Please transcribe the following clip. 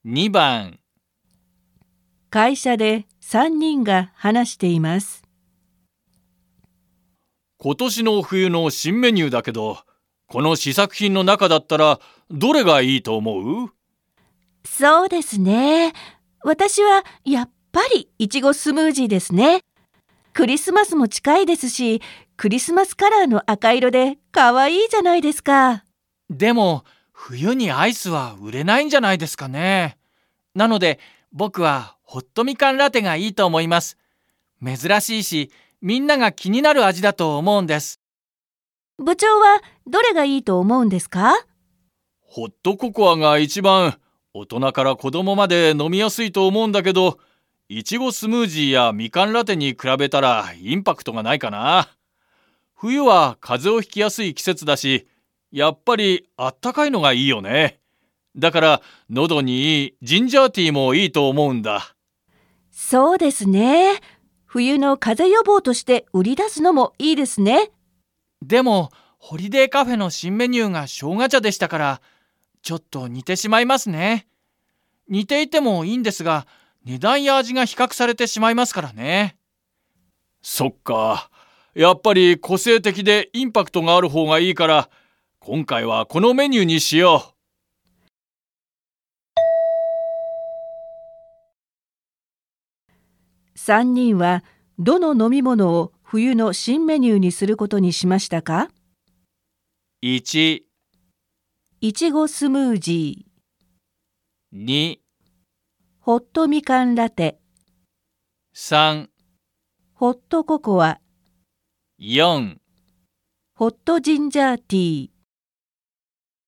2番。 会社で3人が話しています。 今年の冬の新メニューだけど、この試作品の中だったらどれがいいと思う？ そうですね。私はやっぱりいちごスムージーですね。クリスマスも近いですし、クリスマスカラーの赤色で可愛いじゃないですか。 でも冬にアイスは売れないんじゃないですかね。なので僕はホットみかんラテがいいと思います。珍しいし、みんなが気になる味だと思うんです。 部長はどれがいいと思うんですか？ ホットココアが一番大人から子供まで飲みやすいと思うんだけど、いちごスムージーやみかんラテに比べたらインパクトがないかな。冬は風邪をひきやすい季節だし、やっぱりあったかいのがいいよね。だから喉にいいジンジャーティーもいいと思うんだ。 そうですね。冬の風邪予防として売り出すのもいいですね。 でもホリデーカフェの新メニューが生姜茶でしたから、ちょっと似てしまいますね。似ていてもいいんですが、値段や味が比較されてしまいますからね。そっか。やっぱり個性的でインパクトがある方がいいから、今回はこのメニューにしよう。 3人はどの飲み物を冬の新メニューにすることにしましたか？ 1、 いちごスムージー、 2、 ホットみかんラテ、 3、 ホットココア、 4。 ホットジンジャーティー。